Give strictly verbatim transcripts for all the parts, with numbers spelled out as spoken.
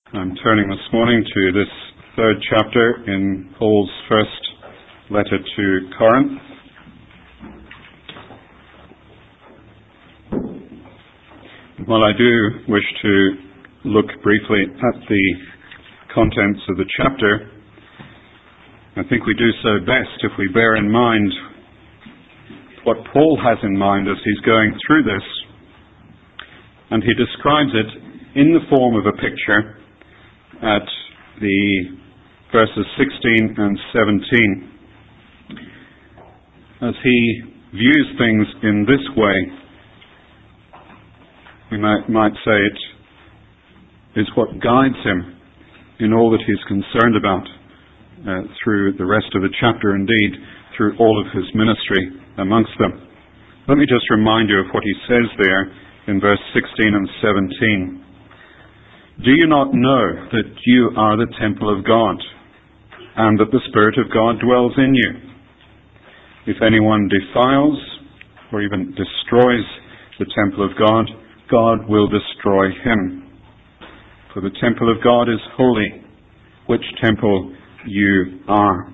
I'm turning this morning to this third chapter in Paul's first letter to Corinth. While I do wish to look briefly at the contents of the chapter, I think we do so best if we bear in mind what Paul has in mind as he's going through this, and he describes it in the form of a picture at the verses sixteen and seventeen. As he views things in this way, we might, might say it is what guides him in all that he's concerned about uh, through the rest of the chapter, indeed through all of his ministry amongst them. Let me just remind you of what he says there in verse sixteen and seventeen. Do you not know that you are the temple of God, and that the Spirit of God dwells in you? If anyone defiles or even destroys the temple of God, God will destroy him. For the temple of God is holy, which temple you are.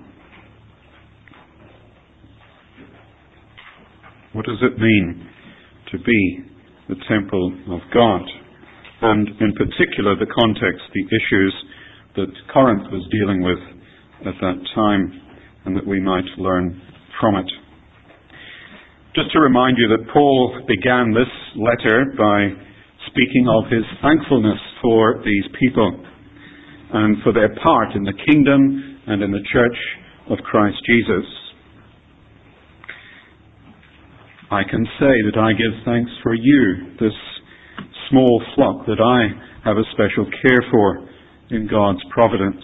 What does it mean to be the temple of God? And in particular, the context, the issues that Corinth was dealing with at that time, and that we might learn from it. Just to remind you that Paul began this letter by speaking of his thankfulness for these people and for their part in the kingdom and in the church of Christ Jesus. I can say that I give thanks for you, this small flock that I have a special care for in God's providence.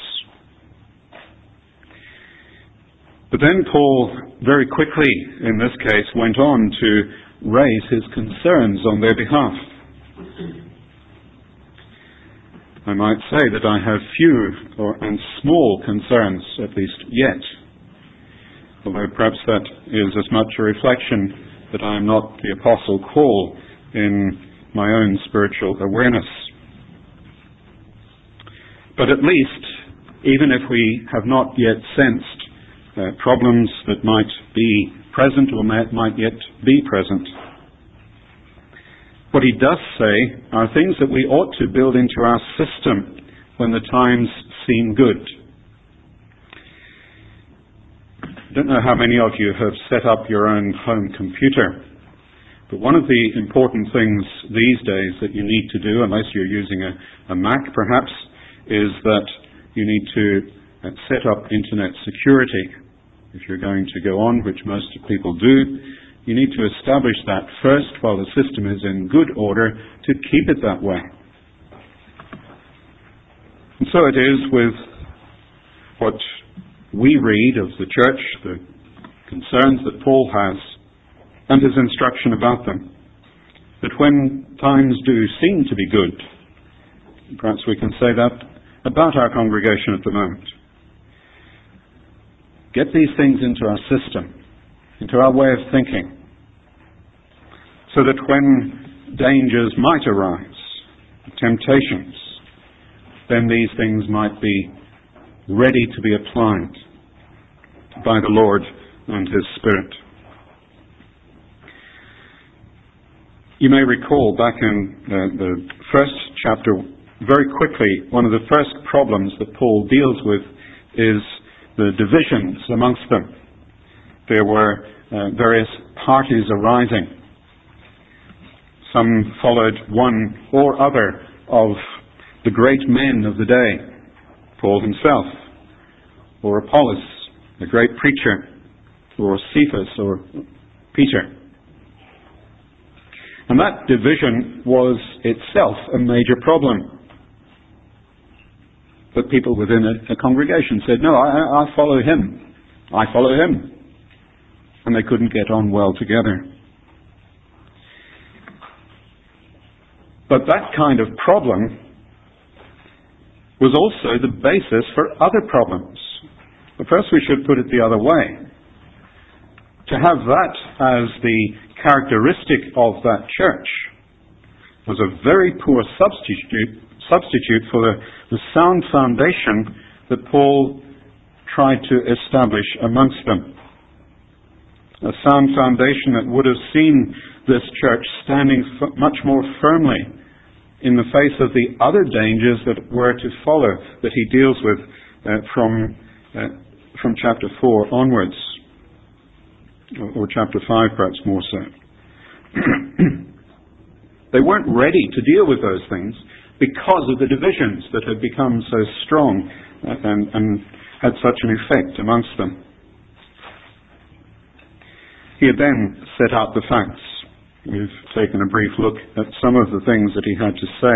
But then Paul very quickly, in this case, went on to raise his concerns on their behalf. I might say that I have few or, and small concerns, at least yet, although perhaps that is as much a reflection that I am not the Apostle Paul in my own spiritual awareness. But at least, even if we have not yet sensed uh, problems that might be present or might, might yet be present, what he does say are things that we ought to build into our system when the times seem good. I don't know how many of you have set up your own home computer, but one of the important things these days that you need to do, unless you're using a, a Mac perhaps, is that you need to uh, set up internet security. If you're going to go on, which most people do, you need to establish that first while the system is in good order to keep it that way. And so it is with what we read of the church, the concerns that Paul has, and his instruction about them. That when times do seem to be good, perhaps we can say that about our congregation at the moment. Get these things into our system, into our way of thinking, so that when dangers might arise, temptations, then these things might be ready to be applied by the Lord and His Spirit. You may recall back in uh, the first chapter, very quickly, one of the first problems that Paul deals with is the divisions amongst them. There were uh, various parties arising. Some followed one or other of the great men of the day, Paul himself, or Apollos, a great preacher, or Cephas, or Peter. And that division was itself a major problem. But people within a, a congregation said, no, I, I follow him. I follow him. And they couldn't get on well together. But that kind of problem was also the basis for other problems. But first we should put it the other way. To have that as the characteristic of that church was a very poor substitute substitute for the the sound foundation that Paul tried to establish amongst them. A sound foundation that would have seen this church standing f- much more firmly in the face of the other dangers that were to follow, that he deals with uh, from uh, from chapter four onwards, or, or chapter five perhaps more so. They weren't ready to deal with those things because of the divisions that had become so strong and, and had such an effect amongst them. He had then set out the facts. We've taken a brief look at some of the things that he had to say.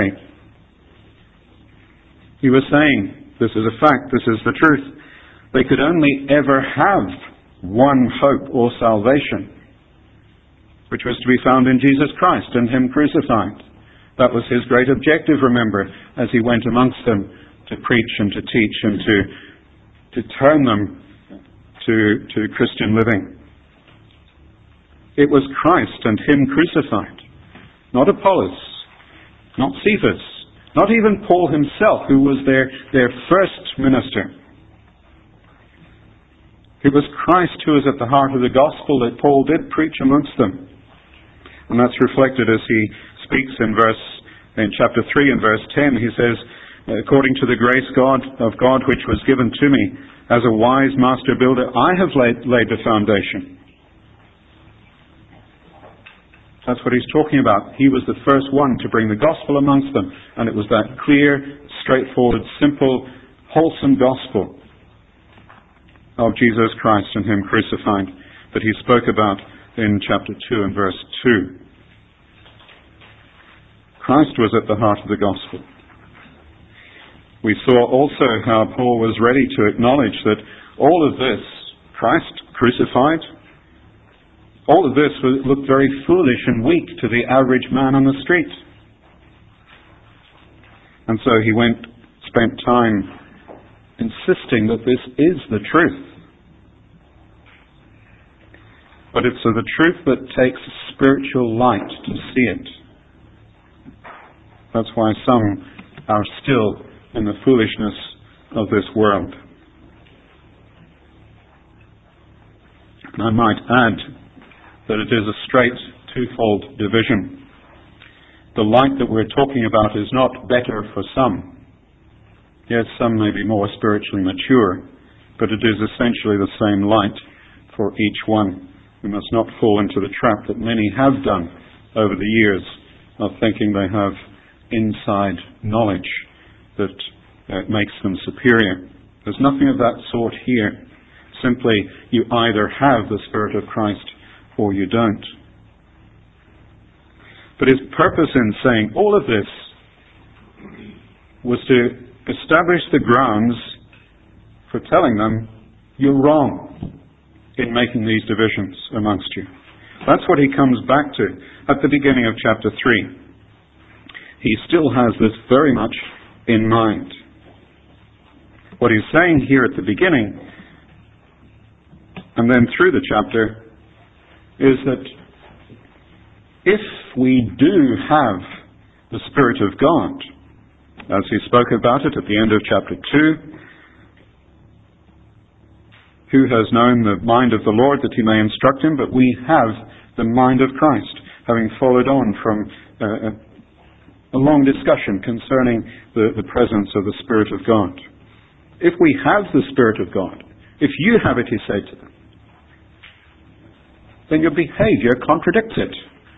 He was saying, this is a fact, this is the truth. They could only ever have one hope or salvation, which was to be found in Jesus Christ and Him crucified. That was his great objective, remember, as he went amongst them to preach and to teach and to, to turn them to, to Christian living. It was Christ and Him crucified, not Apollos, not Cephas, not even Paul himself, who was their, their first minister. It was Christ who was at the heart of the gospel that Paul did preach amongst them. And that's reflected as he speaks in verse in chapter three and verse ten. He says, according to the grace God of God which was given to me, as a wise master builder, I have laid, laid the foundation. That's what he's talking about. He was the first one to bring the gospel amongst them. And it was that clear, straightforward, simple, wholesome gospel of Jesus Christ and Him crucified that he spoke about in chapter two and verse two. Christ was at the heart of the gospel. We saw also how Paul was ready to acknowledge that all of this, Christ crucified, all of this looked very foolish and weak to the average man on the street. And so he went, spent time insisting that this is the truth. But it's the truth that takes spiritual light to see it. That's why some are still in the foolishness of this world. And I might add that it is a straight twofold division. The light that we're talking about is not better for some. Yes, some may be more spiritually mature, but it is essentially the same light for each one. We must not fall into the trap that many have done over the years of thinking they have inside knowledge that uh, makes them superior. There's nothing of that sort here. Simply, you either have the Spirit of Christ or you don't. But his purpose in saying all of this was to establish the grounds for telling them you're wrong in making these divisions amongst you. That's what he comes back to at the beginning of chapter three. He still has this very much in mind. What he's saying here at the beginning and then through the chapter is that if we do have the Spirit of God, as he spoke about it at the end of chapter two, who has known the mind of the Lord that he may instruct him, but we have the mind of Christ, having followed on from uh, a long discussion concerning the, the presence of the Spirit of God. If we have the Spirit of God, if you have it, he said to them, then your behavior contradicts it.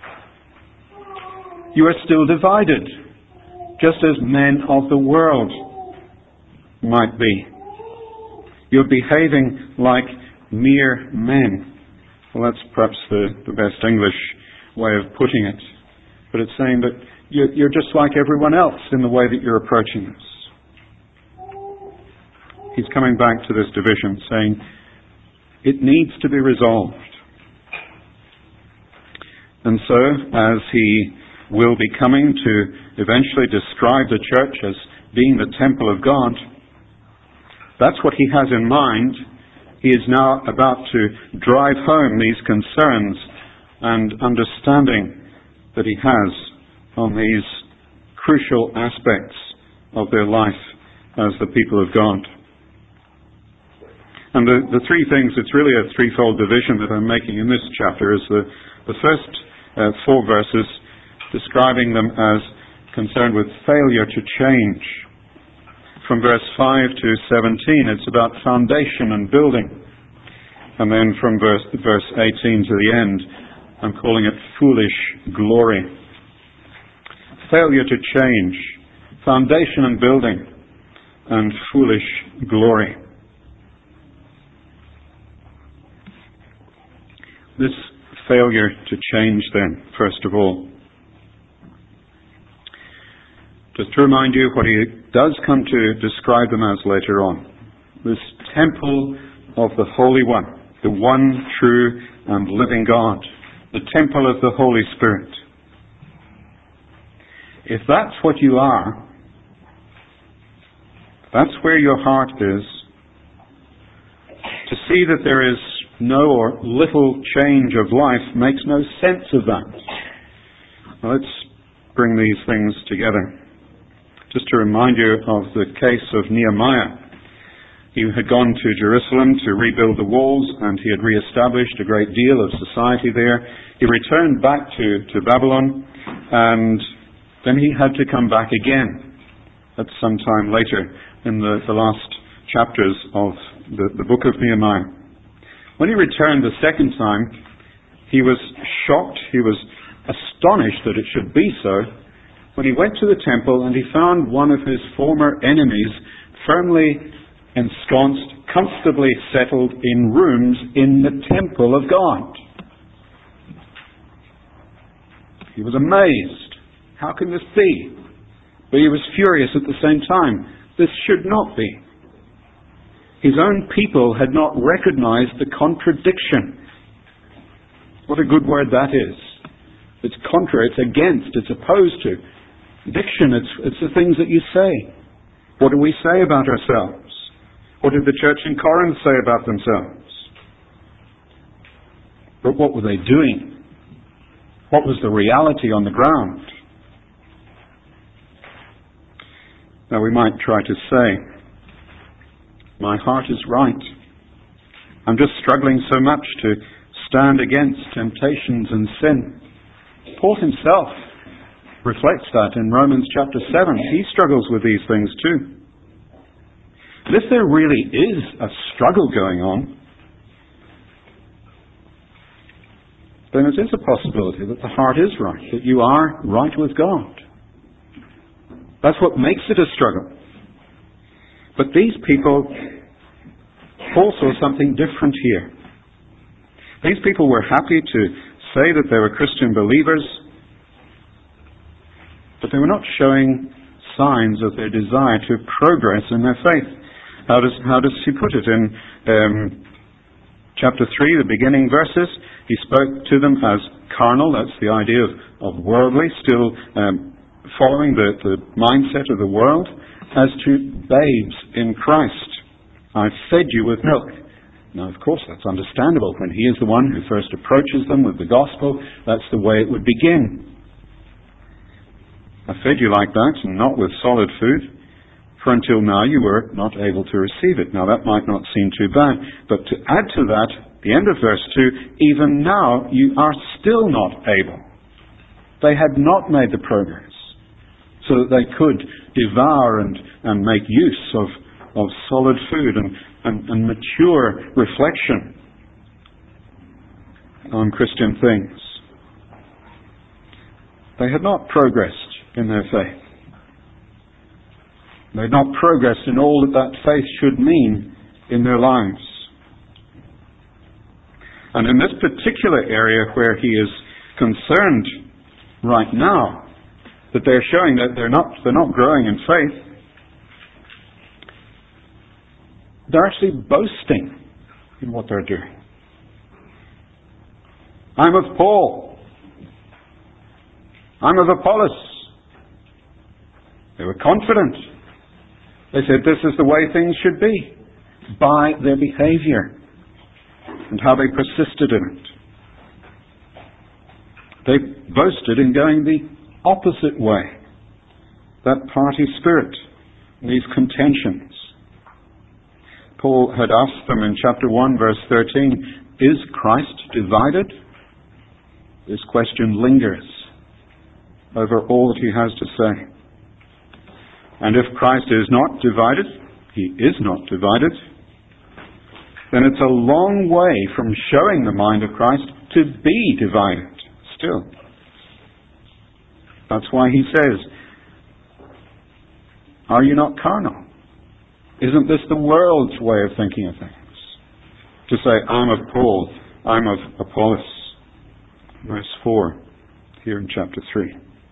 You are still divided, just as men of the world might be. You're behaving like mere men. Well, that's perhaps the, the best English way of putting it. But it's saying that you're, you're just like everyone else in the way that you're approaching this. He's coming back to this division, saying it needs to be resolved. And so, as he will be coming to eventually describe the church as being the temple of God, that's what he has in mind. He is now about to drive home these concerns and understanding that he has on these crucial aspects of their life as the people of God. And the, the three things, it's really a threefold division that I'm making in this chapter, is the, the first uh, four verses describing them as concerned with failure to change. From verse five to seventeen, it's about foundation and building. And then from verse, verse eighteen to the end, I'm calling it foolish glory. Failure to change, foundation and building, and foolish glory. This failure to change then, first of all. Just to remind you what he does come to describe them as later on. This temple of the Holy One, the one true and living God, the temple of the Holy Spirit. If that's what you are, that's where your heart is, to see that there is no or little change of life makes no sense of that. Well, let's bring these things together. Just to remind you of the case of Nehemiah. He had gone to Jerusalem to rebuild the walls, and he had re-established a great deal of society there. He returned back to, to Babylon, and then he had to come back again at some time later in the, the last chapters of the, the book of Nehemiah. When he returned the second time, he was shocked, he was astonished that it should be so, when he went to the temple and he found one of his former enemies firmly ensconced, comfortably settled in rooms in the temple of God. He was amazed. How can this be? But he was furious at the same time. This should not be. His own people had not recognized the contradiction. What a good word that is. It's contrary, it's against, it's opposed to. Diction, it's, it's the things that you say. What do we say about ourselves? What did the church in Corinth say about themselves? But what were they doing? What was the reality on the ground? Now we might try to say, my heart is right. I'm just struggling so much to stand against temptations and sin. Paul himself reflects that in Romans chapter seven. He struggles with these things too. But if there really is a struggle going on, then it is a possibility that the heart is right, that you are right with God. That's what makes it a struggle. But these people also something different here. These people were happy to say that they were Christian believers, but they were not showing signs of their desire to progress in their faith. How does, how does he put it in um, chapter three, the beginning verses? He spoke to them as carnal, that's the idea of, of worldly, still um, following the, the mindset of the world, as to babes in Christ. I've fed you with milk. Now, of course, that's understandable. When he is the one who first approaches them with the gospel, that's the way it would begin. I fed you like that, and not with solid food, for until now you were not able to receive it. Now, that might not seem too bad, but to add to that, the end of verse two, even now you are still not able. They had not made the progress, so that they could devour and, and make use of, of solid food and, and, and mature reflection on Christian things. They had not progressed in their faith. They had not progressed in all that that faith should mean in their lives. And in this particular area where he is concerned right now, that they're showing that they're not, they're not growing in faith, they're actually boasting in what they're doing. I'm of Paul. I'm of Apollos. They were confident. They said this is the way things should be, by their behavior and how they persisted in it. They boasted in going the opposite way, that party spirit these contentions. Paul had asked them in chapter one, verse thirteen, is Christ divided? This question lingers over all that he has to say. And if Christ is not divided, he is not divided, then it's a long way from showing the mind of Christ to be divided still. That's why he says, are you not carnal? Isn't this the world's way of thinking of things? To say, I'm of Paul, I'm of Apollos. Verse four, here in chapter three.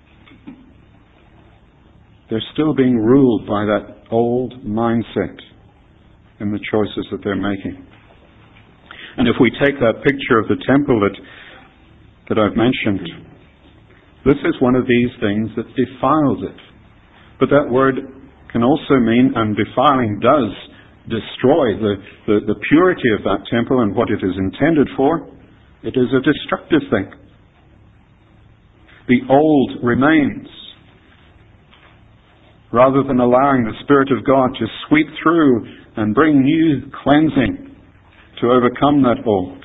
They're still being ruled by that old mindset in the choices that they're making. And if we take that picture of the temple that, that I've mentioned, this is one of these things that defiles it. But that word can also mean, and defiling does destroy the, the, the purity of that temple and what it is intended for. It is a destructive thing. The old remains, rather than allowing the Spirit of God to sweep through and bring new cleansing to overcome that old.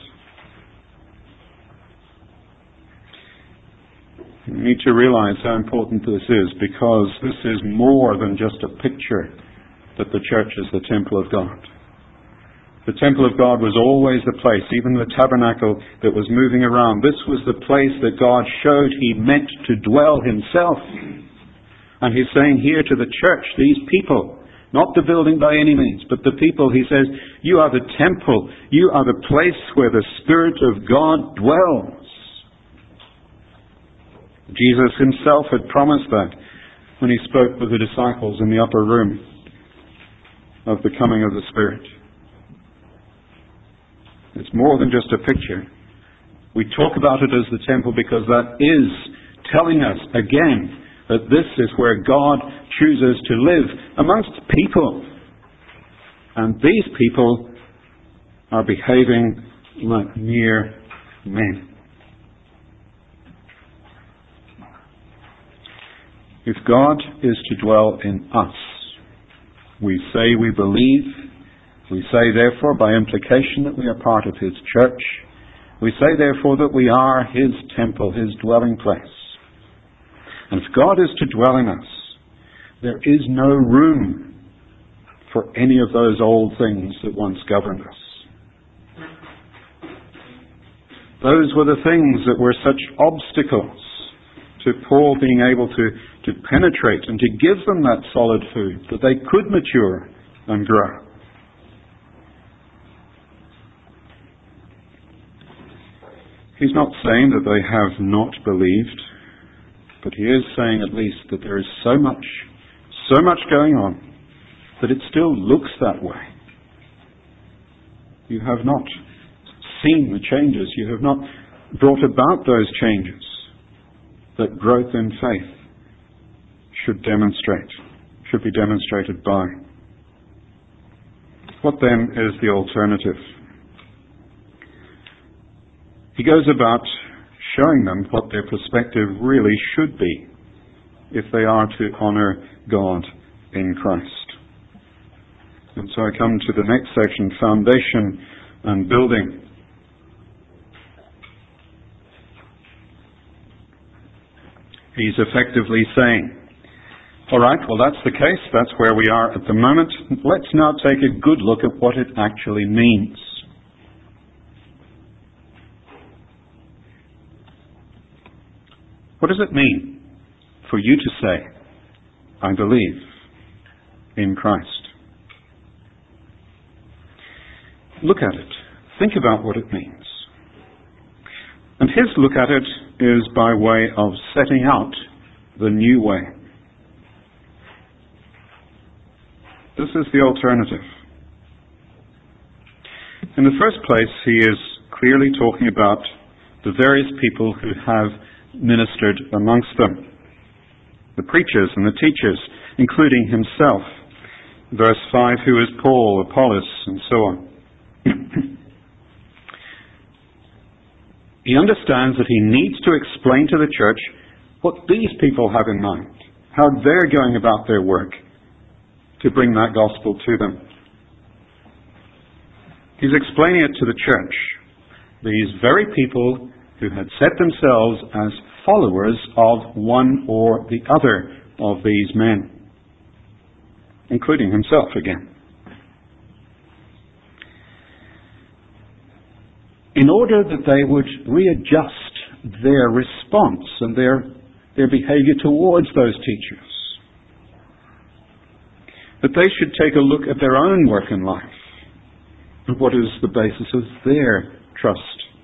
You need to realize how important this is, because this is more than just a picture that the church is the temple of God. The temple of God was always the place, even the tabernacle that was moving around. This was the place that God showed He meant to dwell Himself. And He's saying here to the church, these people, not the building by any means, but the people, He says, you are the temple. You are the place where the Spirit of God dwells. Jesus Himself had promised that when He spoke with the disciples in the upper room of the coming of the Spirit. It's more than just a picture. We talk about it as the temple because that is telling us again that this is where God chooses to live amongst people. And these people are behaving like mere men. If God is to dwell in us, we say we believe, we say therefore by implication that we are part of His church, we say therefore that we are His temple, His dwelling place. And if God is to dwell in us, there is no room for any of those old things that once governed us. Those were the things that were such obstacles to Paul being able to, to penetrate and to give them that solid food, that they could mature and grow. He's not saying that they have not believed, but he is saying at least that there is so much, so much going on that it still looks that way. You have not seen the changes. You have not brought about those changes that growth in faith should demonstrate, should be demonstrated by. What then is the alternative? He goes about showing them what their perspective really should be if they are to honor God in Christ. And so I come to the next section, foundation and building. He's effectively saying, all right, well that's the case, that's where we are at the moment. Let's now take a good look at what it actually means. What does it mean for you to say, I believe in Christ? Look at it. Think about what it means. And his look at it is by way of setting out the new way. This is the alternative. In the first place, he is clearly talking about the various people who have ministered amongst them. The preachers and the teachers, including himself. Verse five, who is Paul, Apollos, and so on. He understands that he needs to explain to the church what these people have in mind, how they're going about their work, to bring that gospel to them. He's explaining it to the church. These very people who had set themselves as followers of one or the other of these men, including himself again. In order that they would readjust their response and their, their behavior towards those teachers, that they should take a look at their own work in life and what is the basis of their trust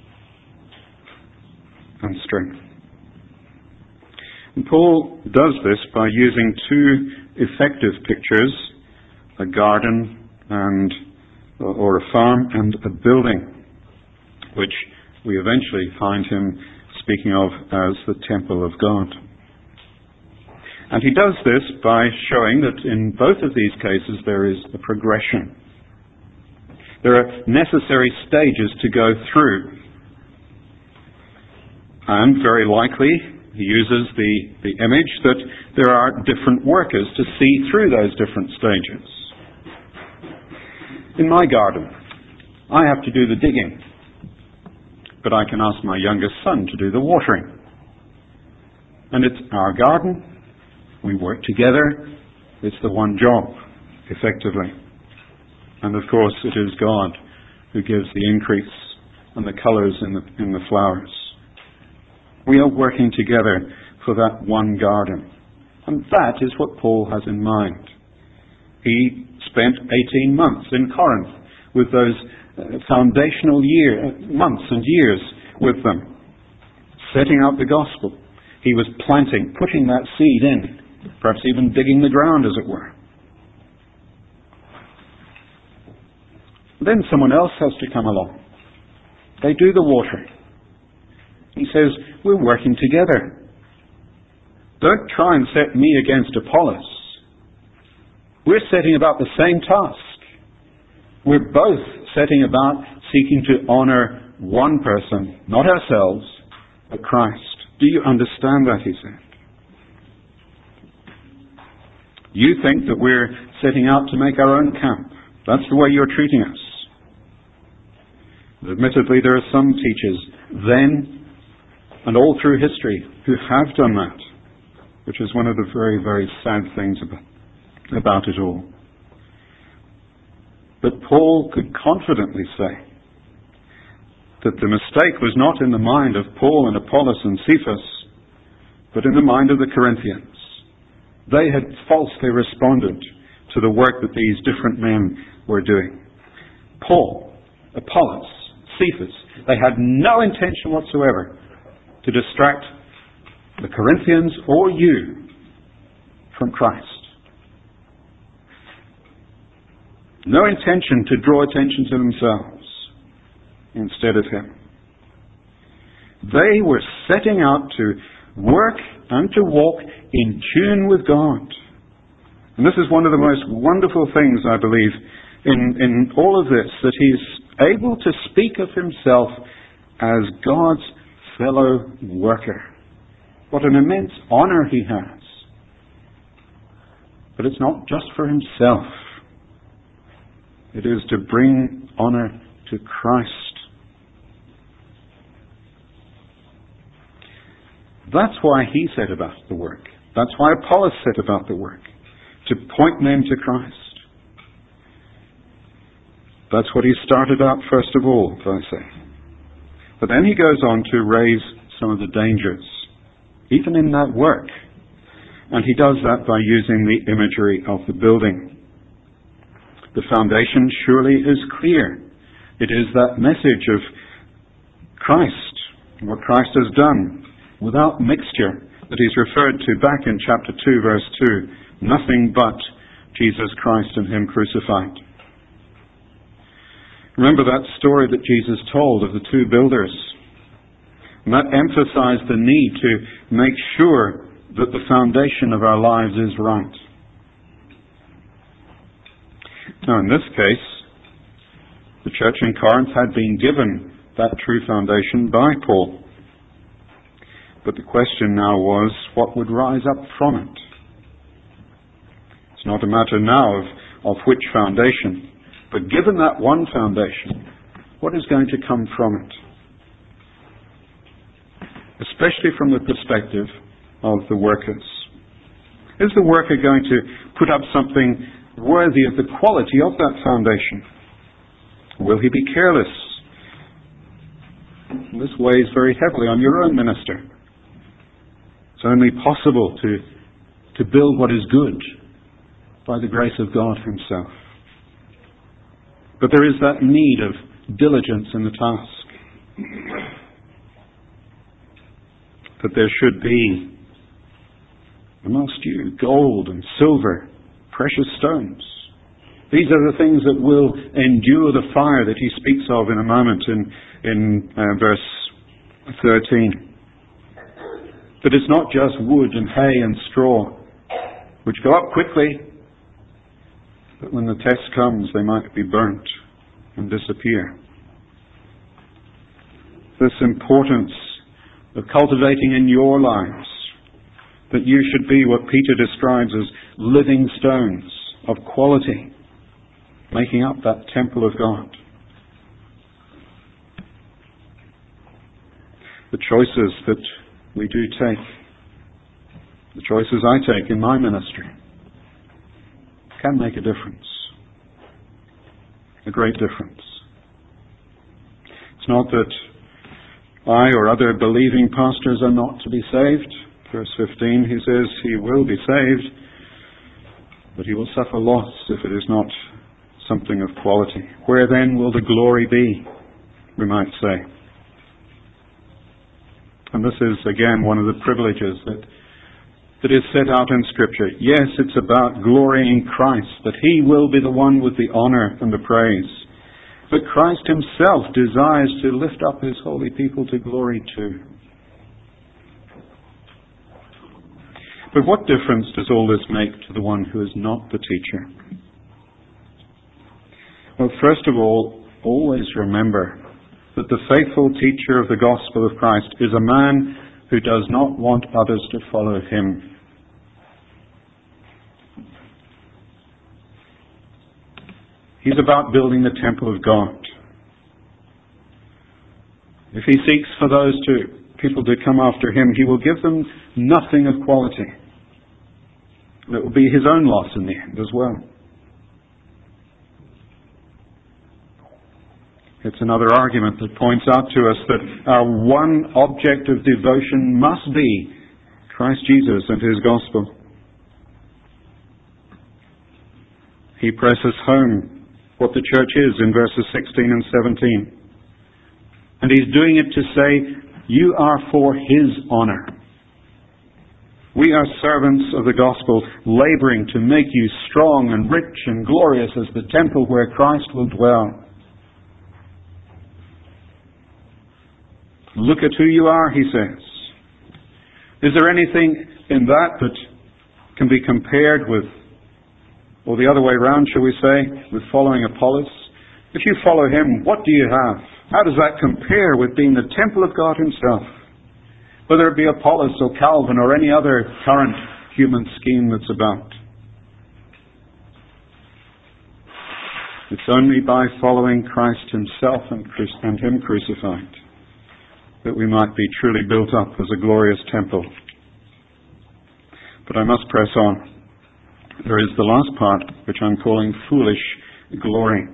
and strength. And Paul does this by using two effective pictures, a garden and or a farm and a building, which we eventually find him speaking of as the temple of God. And he does this by showing that in both of these cases there is a progression. There are necessary stages to go through. And very likely he uses the, the image that there are different workers to see through those different stages. In my garden, I have to do the digging, but I can ask my youngest son to do the watering. And it's our garden. We work together. It's the one job, effectively. And of course, it is God who gives the increase and the colours in the, in the flowers. We are working together for that one garden. And that is what Paul has in mind. He spent eighteen months in Corinth with those uh, foundational year, months and years with them, setting out the gospel. He was planting, putting that seed in, perhaps even digging the ground, as it were. Then someone else has to come along. They do the watering. He says, we're working together. Don't try and set me against Apollos. We're setting about the same task. We're both setting about seeking to honor one person, not ourselves, but Christ. Do you understand that, he said? You think that we're setting out to make our own camp. That's the way you're treating us. Admittedly, there are some teachers then and all through history who have done that, which is one of the very, very sad things about, about it all. But Paul could confidently say that the mistake was not in the mind of Paul and Apollos and Cephas, but in the mind of the Corinthians. They had falsely responded to the work that these different men were doing. Paul, Apollos, Cephas, they had no intention whatsoever to distract the Corinthians or you from Christ. No intention to draw attention to themselves instead of him. They were setting out to work and to walk in tune with God. And this is one of the most wonderful things, I believe, in, in all of this, that he's able to speak of himself as God's fellow worker. What an immense honor he has. But it's not just for himself. It is to bring honor to Christ. That's why he set about the work. That's why Apollos set about the work. To point men to Christ. That's what he started out first of all, as I say. But then he goes on to raise some of the dangers, even in that work. And he does that by using the imagery of the building. The foundation surely is clear. It is that message of Christ, what Christ has done, without mixture, that he's referred to back in chapter two, verse two. Nothing but Jesus Christ and him crucified. Remember that story that Jesus told of the two builders. And that emphasized the need to make sure that the foundation of our lives is right. Now, in this case, the church in Corinth had been given that true foundation by Paul. But the question now was, what would rise up from it? It's not a matter now of, of which foundation, but given that one foundation, what is going to come from it? Especially from the perspective of the workers. Is the worker going to put up something worthy of the quality of that foundation? Will he be careless? This weighs very heavily on your own minister. It's only possible to, to build what is good by the grace of God himself. But there is that need of diligence in the task. That there should be amongst you gold and silver, precious stones. These are the things that will endure the fire that he speaks of in a moment in, in uh, verse thirteen. That it's not just wood and hay and straw, which go up quickly, but when the test comes, they might be burnt and disappear. This importance of cultivating in your lives that you should be what Peter describes as living stones of quality, making up that temple of God. The choices that we do take, the choices I take in my ministry, can make a difference. A great difference. It's not that I or other believing pastors are not to be saved. Verse fifteen, he says he will be saved, but he will suffer loss if it is not something of quality. Where then will the glory be, we might say? And this is, again, one of the privileges that, that is set out in Scripture. Yes, it's about glory in Christ, that he will be the one with the honor and the praise. But Christ himself desires to lift up his holy people to glory too. But what difference does all this make to the one who is not the teacher? Well, first of all, always remember that the faithful teacher of the gospel of Christ is a man who does not want others to follow him. He's about building the temple of God. If he seeks for those to, people to come after him, he will give them nothing of quality. It will be his own loss in the end as well. It's another argument that points out to us that our one object of devotion must be Christ Jesus and his gospel. He presses home what the church is in verses sixteen and seventeen. And he's doing it to say, you are for his honor. We are servants of the gospel, laboring to make you strong and rich and glorious as the temple where Christ will dwell. Look at who you are, he says. Is there anything in that that can be compared with, or the other way around, shall we say, with following Apollos? If you follow him, what do you have? How does that compare with being the temple of God himself? Whether it be Apollos or Calvin or any other current human scheme that's about. It's only by following Christ himself and, and him crucified that we might be truly built up as a glorious temple. But I must press on. There is the last part, which I'm calling foolish glory.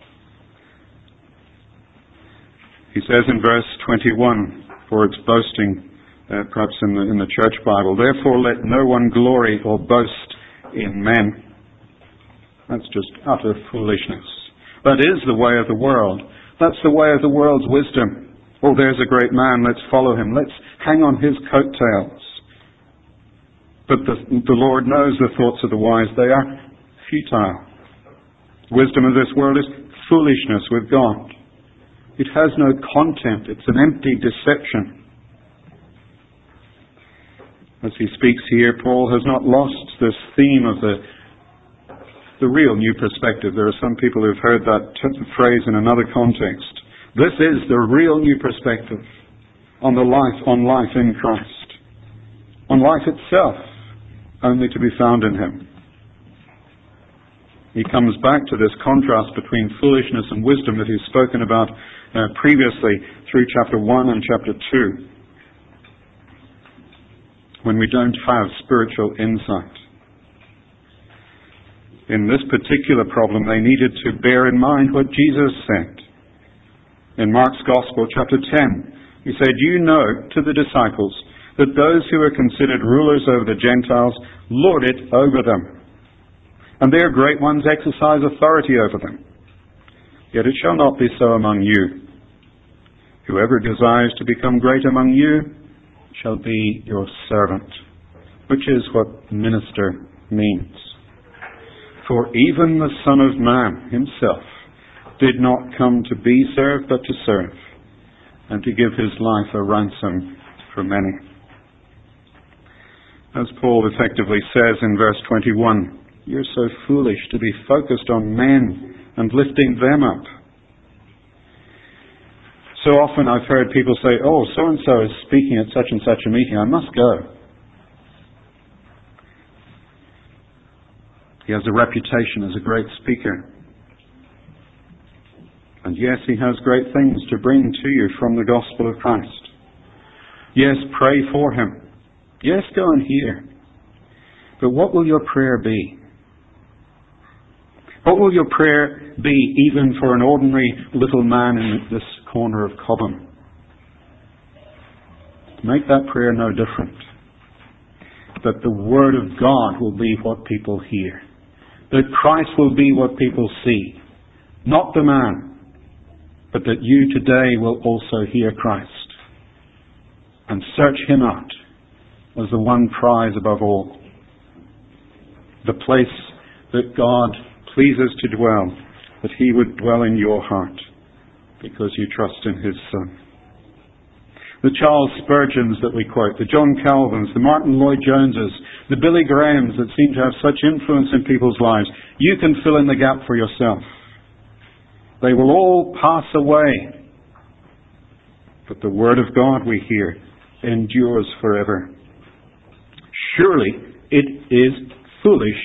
He says in verse twenty-one, for its boasting, uh, perhaps in the, in the church Bible, therefore let no one glory or boast in men. That's just utter foolishness. That is the way of the world. That's the way of the world's wisdom. Oh, there's a great man, let's follow him. Let's hang on his coattails. But the, the Lord knows the thoughts of the wise. They are futile. Wisdom of this world is foolishness with God. It has no content. It's an empty deception. As he speaks here, Paul has not lost this theme of the, the real new perspective. There are some people who've heard that t- phrase in another context. This is the real new perspective on the life, on life in Christ. On life itself, only to be found in him. He comes back to this contrast between foolishness and wisdom that he's spoken about uh, previously through chapter one and chapter two. When we don't have spiritual insight. In this particular problem, they needed to bear in mind what Jesus said. In Mark's Gospel, chapter ten, he said, "You know to the disciples that those who are considered rulers over the Gentiles lord it over them, and their great ones exercise authority over them. Yet it shall not be so among you. Whoever desires to become great among you shall be your servant," which is what minister means. "For even the Son of Man himself did not come to be served, but to serve, and to give his life a ransom for many." As Paul effectively says in verse twenty-one, you're so foolish to be focused on men and lifting them up. So often I've heard people say, "Oh, so-and-so is speaking at such and such a meeting, I must go." He has a reputation as a great speaker. And yes, he has great things to bring to you from the gospel of Christ. Yes, pray for him. Yes, go and hear. But what will your prayer be? What will your prayer be even for an ordinary little man in this corner of Cobham? Make that prayer no different. That the Word of God will be what people hear. That Christ will be what people see. Not the man. But that you today will also hear Christ. And search him out as the one prize above all. The place that God pleases to dwell, that he would dwell in your heart because you trust in his Son. The Charles Spurgeons that we quote, the John Calvins, the Martin Lloyd-Joneses, the Billy Grahams that seem to have such influence in people's lives, you can fill in the gap for yourself. They will all pass away. But the Word of God we hear endures forever. Surely it is foolish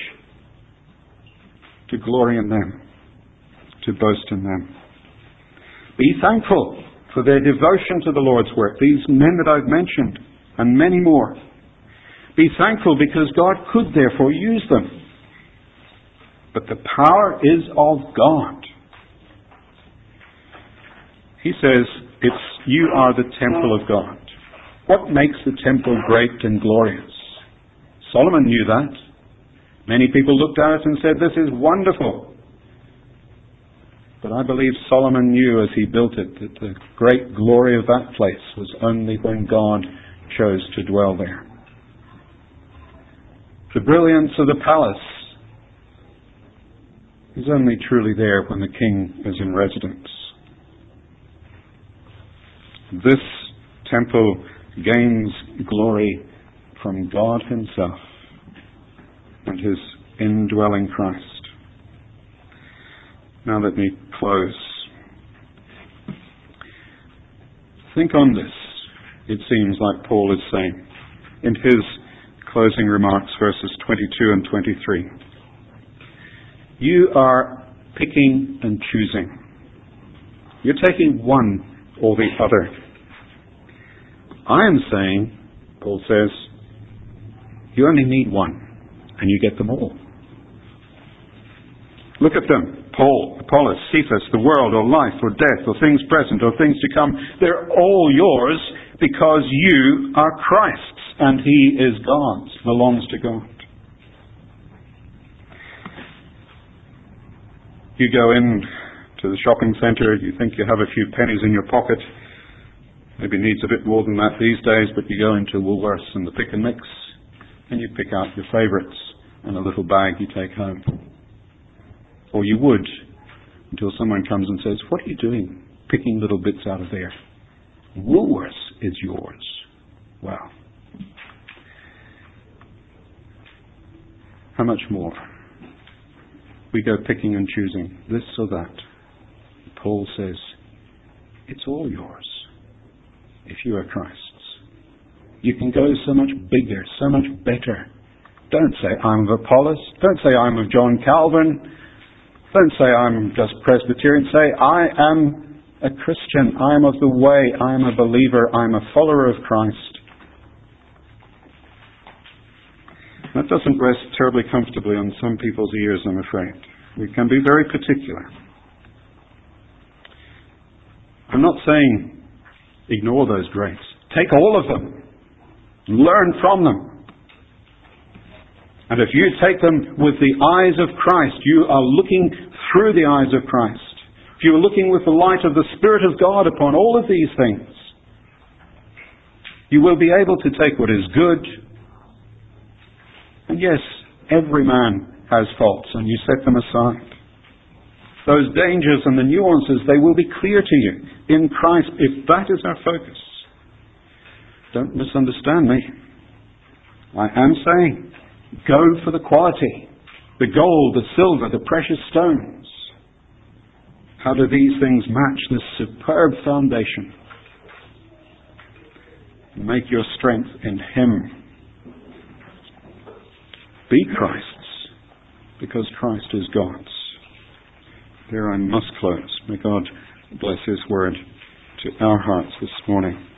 to glory in them, to boast in them. Be thankful for their devotion to the Lord's work, these men that I've mentioned, and many more. Be thankful because God could therefore use them. But the power is of God. He says, it's you are the temple of God. What makes the temple great and glorious? Solomon knew that. Many people looked at it and said, this is wonderful. But I believe Solomon knew as he built it that the great glory of that place was only when God chose to dwell there. The brilliance of the palace is only truly there when the king is in residence. This temple gains glory from God himself and his indwelling Christ. Now let me close. Think on this, it seems like Paul is saying in his closing remarks, verses twenty-two and twenty-three. You are picking and choosing. You're taking one or the other. I am saying, Paul says, you only need one and you get them all. Look at them. Paul, Apollos, Cephas, the world, or life, or death, or things present, or things to come. They're all yours because you are Christ's and he is God's, belongs to God. You go in to the shopping centre, you think you have a few pennies in your pocket. Maybe needs a bit more than that these days, but you go into Woolworths and the pick and mix, and you pick out your favourites and a little bag you take home. Or you would, until someone comes and says, what are you doing picking little bits out of there? Woolworths is yours. Wow. How much more? We go picking and choosing this or that. Paul says, it's all yours if you are Christ's. You can go so much bigger, so much better. Don't say, I'm of Apollos. Don't say, I'm of John Calvin. Don't say I'm just Presbyterian. Say I am a Christian. I am of the way. I am a believer. I am a follower of Christ. That doesn't rest terribly comfortably on some people's ears, I'm afraid. We can be very particular. I'm not saying ignore those greats. Take all of them. Learn from them. And if you take them with the eyes of Christ, you are looking through the eyes of Christ. If you are looking with the light of the Spirit of God upon all of these things, you will be able to take what is good. And yes, every man has faults, and you set them aside. Those dangers and the nuances, they will be clear to you in Christ if that is our focus. Don't misunderstand me. I am saying, go for the quality, the gold, the silver, the precious stones. How do these things match this superb foundation? Make your strength in Him. Be Christ's, because Christ is God's. There I must close. May God bless His word to our hearts this morning.